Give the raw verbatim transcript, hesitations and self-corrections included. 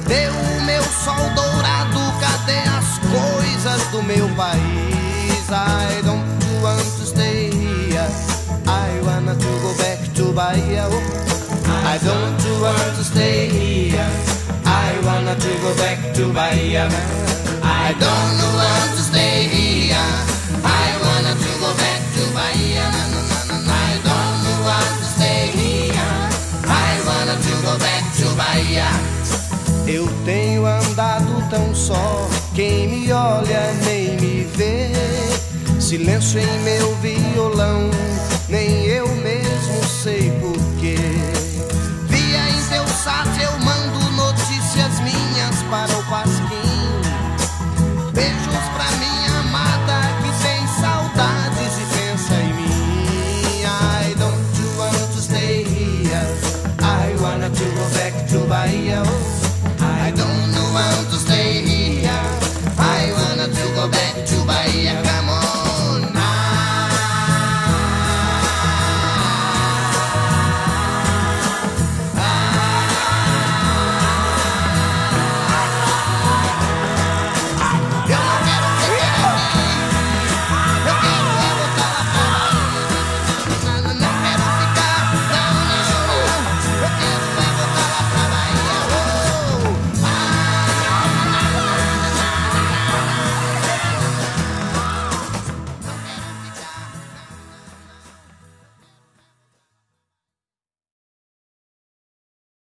Cadê o meu sol dourado? Cadê as coisas do meu país? I don't want to stay here, I wanna to go back to Bahia. I don't want to stay here, I wanna to go back to Bahia. I don't want to stay here, I wanna to go back to Bahia. I don't want to stay here, I wanna to go back to Bahia. Eu tenho andado tão só, quem me olha nem me vê. Silêncio em meu violão, nem